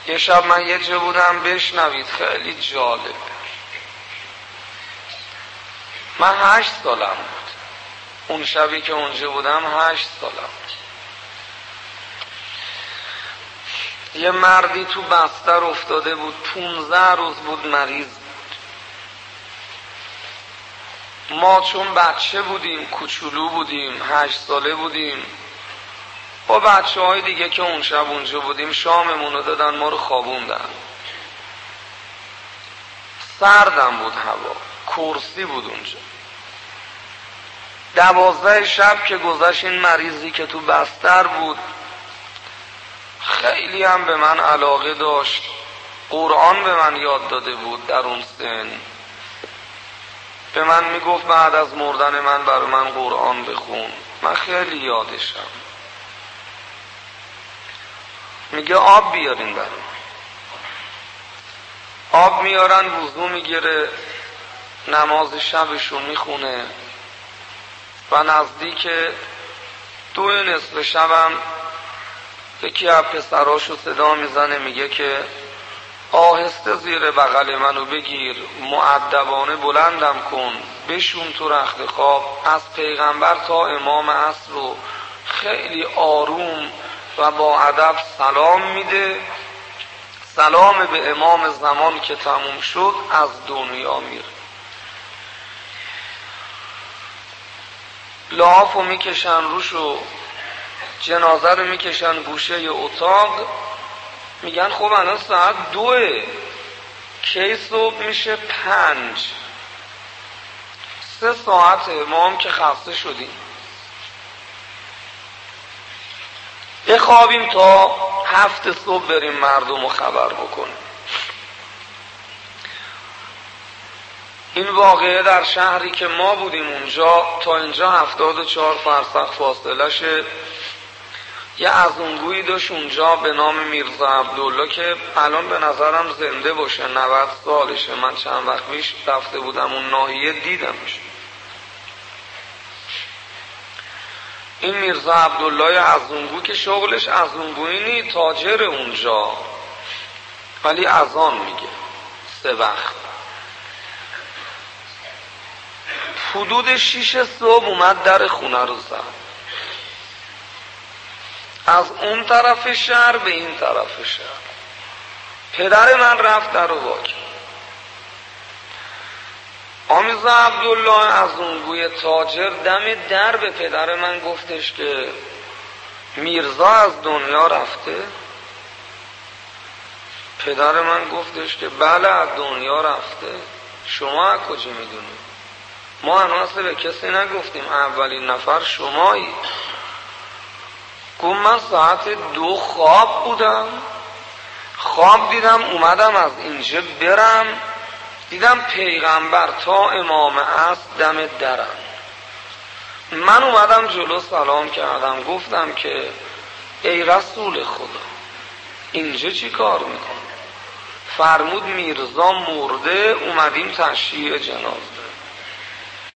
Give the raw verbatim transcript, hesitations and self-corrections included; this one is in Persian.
یه شب من یه جا بودم، بشنوید خیلی جالبه. من هشت سالم بود اون شبی که اونجا بودم، هشت سالم بود. یه مردی تو بستر افتاده بود، پونزده روز بود مریض بود. ما چون بچه بودیم، کوچولو بودیم، هشت ساله بودیم، با بچه های دیگه که اون شب اونجا بودیم شاممون رو دادن، ما رو خوابوندن. سردم بود هوا، کرسی بود اونجا. دوازده شب که گذشت، این مریضی که تو بستر بود خیلی هم به من علاقه داشت، قرآن به من یاد داده بود در اون سن. به من میگفت بعد از مردن من برای من قرآن بخون. من خیلی یادشم. میگه آب بیارین برای من. آب میارن، وضو میگیره، نماز شبشو میخونه و نزدیک دو نصف شبم یکی از پسراشو صدا میزنه، میگه که آهسته زیر بغل منو بگیر، مؤدبانه بلندم کن، بشون تو رخت خواب. از پیغمبر تا امام عصر رو خیلی آروم و با ادب سلام میده. سلام به امام زمان که تموم شد از دنیا میره. لحافو میکشن روشو، جنازه رو میکشن گوشه ی اتاق. میگن خب الان ساعت دوه، کی صبح میشه؟ پنج. سه ساعته، ما هم که خسته شدیم بخوابیم تا هفت صبح بریم مردم رو خبر بکنیم. این واقعه در شهری که ما بودیم اونجا، تا اینجا هفتاد و چهار فرسخ فاصله شه. یه ازونگویی داشت اونجا به نام میرزا عبدالله که الان به نظرم زنده باشه، نود سالشه. من چند وقت پیش رفته بودم اون ناحیه، دیدمش. این میرزا عبدالله ازونگو که شغلش ازونگویی نی، تاجر اونجا، ولی اذان میگه سه وقت. حدود شیش صبح اومد در خونه رو زد، از اون طرف شهر به این طرف شهر. پدر من رفت در رو واکن. آمیزا عبدالله از اون گوی تاجر دم در به پدر من گفتش که میرزا از دنیا رفته. پدر من گفتش که بله از دنیا رفته. شما از کجا میدونید؟ ما هنوز به کسی نگفتیم، اولین نفر شمایی. گفت من ساعت دو خواب بودم، خواب دیدم اومدم از اینجا برم، دیدم پیغمبر تا امام عصر دم درم. من اومدم جلو سلام کردم، گفتم که ای رسول خدا اینجا چی کار میکنی؟ فرمود میرزا مرده، اومدیم تشییع جنازه.